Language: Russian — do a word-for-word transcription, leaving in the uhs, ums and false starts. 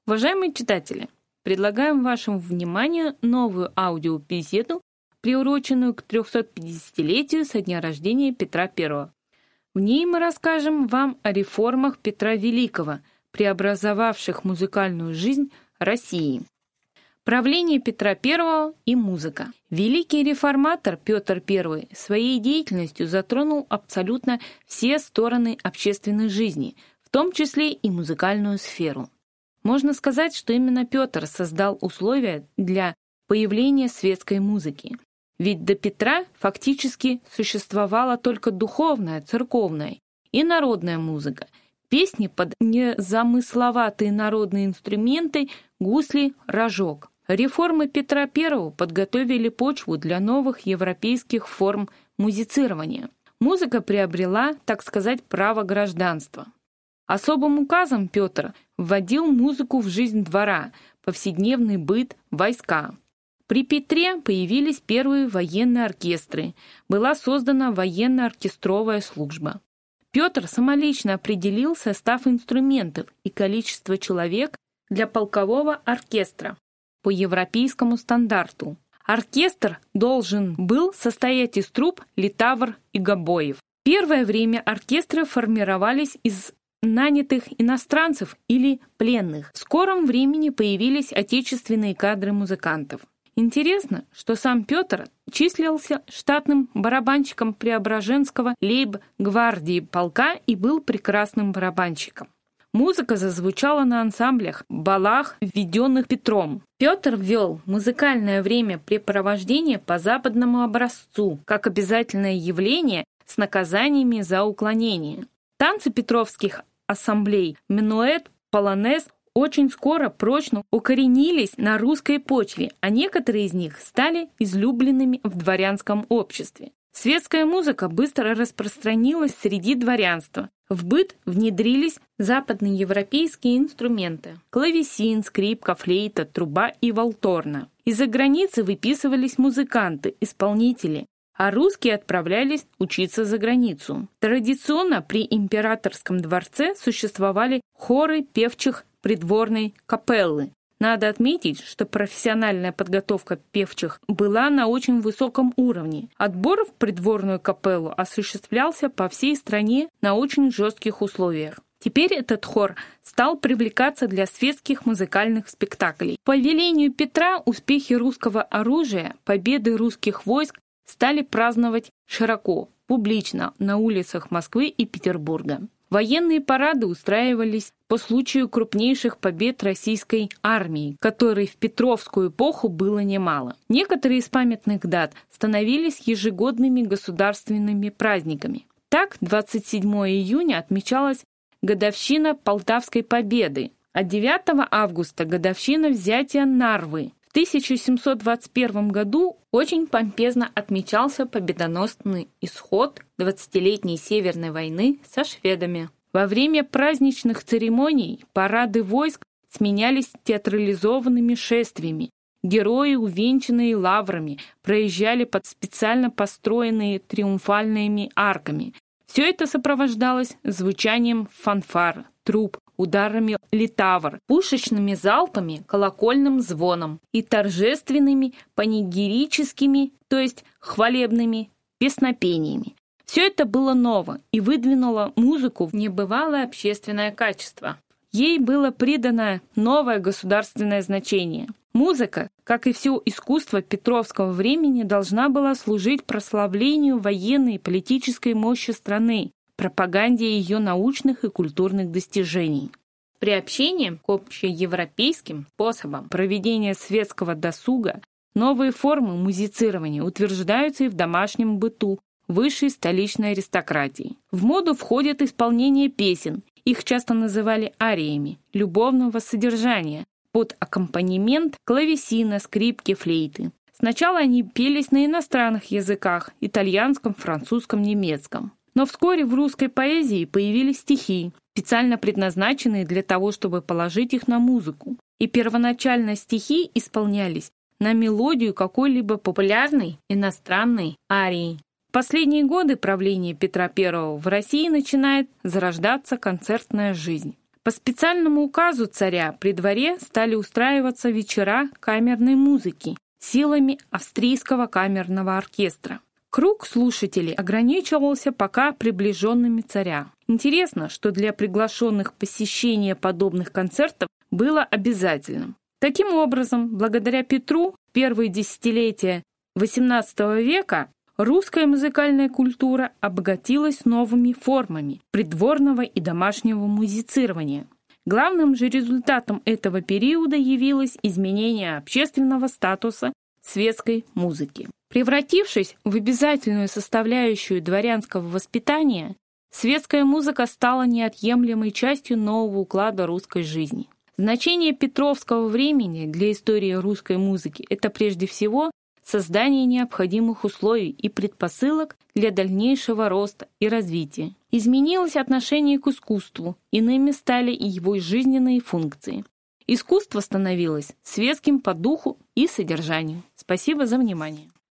Уважаемые читатели, предлагаем вашему вниманию новую аудиобеседу, приуроченную к трехсот-пятидесятилетию со дня рождения Петра Первого. В ней мы расскажем вам о реформах Петра Великого, преобразовавших музыкальную жизнь России. Правление Петра Первого и музыка. Великий реформатор Петр Первый своей деятельностью затронул абсолютно все стороны общественной жизни, в том числе и музыкальную сферу. Можно сказать, что именно Петр создал условия для появления светской музыки. Ведь до Петра фактически существовала только духовная, церковная и народная музыка, песни под незамысловатые народные инструменты, гусли, рожок. Реформы Петра Первого подготовили почву для новых европейских форм музицирования. Музыка приобрела, так сказать, право гражданства. Особым указом Петр вводил музыку в жизнь двора, повседневный быт, войска. При Петре появились первые военные оркестры, была создана военно-оркестровая служба. Петр самолично определил состав инструментов и количество человек для полкового оркестра по европейскому стандарту. Оркестр должен был состоять из труб, литавр и гобоев. Первое время оркестры формировались из нанятых иностранцев или пленных. В скором времени появились отечественные кадры музыкантов. Интересно, что сам Петр числился штатным барабанщиком Преображенского лейб-гвардии полка и был прекрасным барабанщиком. Музыка зазвучала на ансамблях, балах, введенных Петром. Петр ввел музыкальное времяпрепровождение по западному образцу, как обязательное явление с наказаниями за уклонение. Танцы петровских ассамблей, минуэт, полонез очень скоро прочно укоренились на русской почве, а некоторые из них стали излюбленными в дворянском обществе. Светская музыка быстро распространилась среди дворянства. В быт внедрились западноевропейские инструменты – клавесин, скрипка, флейта, труба и валторна. Из-за границы выписывались музыканты, исполнители, а русские отправлялись учиться за границу. Традиционно при императорском дворце существовали хоры певчих придворной капеллы. Надо отметить, что профессиональная подготовка певчих была на очень высоком уровне. Отбор в придворную капеллу осуществлялся по всей стране на очень жестких условиях. Теперь этот хор стал привлекаться для светских музыкальных спектаклей. По велению Петра успехи русского оружия, победы русских войск стали праздновать широко, публично на улицах Москвы и Петербурга. Военные парады устраивались по случаю крупнейших побед российской армии, которой в Петровскую эпоху было немало. Некоторые из памятных дат становились ежегодными государственными праздниками. Так, двадцать седьмого июня отмечалась годовщина Полтавской победы, а девятого августа годовщина взятия Нарвы. В тысяча семьсот двадцать первом году очень помпезно отмечался победоносный исход двадцатилетней Северной войны со шведами. Во время праздничных церемоний парады войск сменялись театрализованными шествиями. Герои, увенчанные лаврами, проезжали под специально построенные триумфальными арками. Все это сопровождалось звучанием фанфар, труб, ударами литавр, пушечными залпами, колокольным звоном и торжественными панигерическими, то есть хвалебными песнопениями. Все это было ново и выдвинуло музыку в небывалое общественное качество. Ей было придано новое государственное значение. Музыка, как и все искусство петровского времени, должна была служить прославлению военной и политической мощи страны, пропаганде ее научных и культурных достижений. Приобщение к общеевропейским способам проведения светского досуга новые формы музицирования утверждаются и в домашнем быту высшей столичной аристократии. В моду входит исполнение песен, их часто называли ариями, любовного содержания, под аккомпанемент клавесина, скрипки, флейты. Сначала они пелись на иностранных языках – итальянском, французском, немецком. Но вскоре в русской поэзии появились стихи, специально предназначенные для того, чтобы положить их на музыку. И первоначально стихи исполнялись на мелодию какой-либо популярной иностранной арии. В последние годы правления Петра Первого в России начинает зарождаться концертная жизнь. По специальному указу царя при дворе стали устраиваться вечера камерной музыки силами австрийского камерного оркестра. Круг слушателей ограничивался пока приближенными царя. Интересно, что для приглашенных посещение подобных концертов было обязательным. Таким образом, благодаря Петру в первые десятилетия восемнадцатого века русская музыкальная культура обогатилась новыми формами придворного и домашнего музицирования. Главным же результатом этого периода явилось изменение общественного статуса светской музыки. Превратившись в обязательную составляющую дворянского воспитания, светская музыка стала неотъемлемой частью нового уклада русской жизни. Значение петровского времени для истории русской музыки – это прежде всего создание необходимых условий и предпосылок для дальнейшего роста и развития. Изменилось отношение к искусству, иными стали и его жизненные функции. Искусство становилось светским по духу и содержанию. Спасибо за внимание.